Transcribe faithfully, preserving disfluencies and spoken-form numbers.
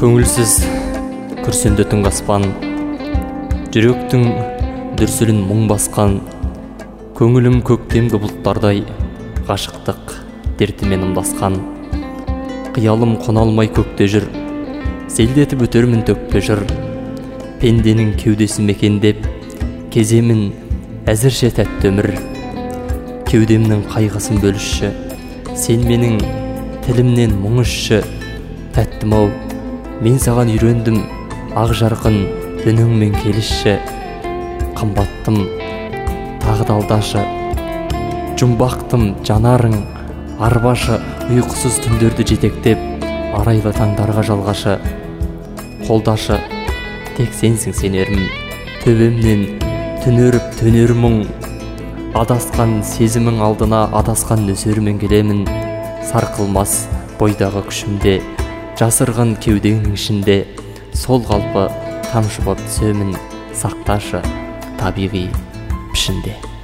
Көңілсіз күрсінді түнгі аспан, жүректің дүрсілін мұң басқан. Көңілім көктемгі бұлттардай, ғашықтық дертімен ымдасқан. Қиялым қона алмай көкте жүр, селдетіп өтермін төкпе жыр. Пенденің кеудесі мекендеп, кеземін әзірше тәтті өмір. Кеудемнің қайғысын бөлішші, сен менің тілімнен мұң ішші. Тәттім-ау, мен саған үйрендім, ақ жарқын үніңмен келішші. Қымбаттым, тағы да алдашы, жұмбақтым жанарың арбашы. Ұйқысыз түндерді жетектеп, арайлы таңдарға жалғашы. Қолдашы, тек сенсің сенерім, төбемнен түнеріп төнер мұң. Адасқан сезімің алдына, адасқан нөсермен келемін. Сарқылмас бойдағы күшімде, жасырған кеудеңнің ішінде, сол қалпы тамшы боп түсемін. Сақташы табиғи пішінде.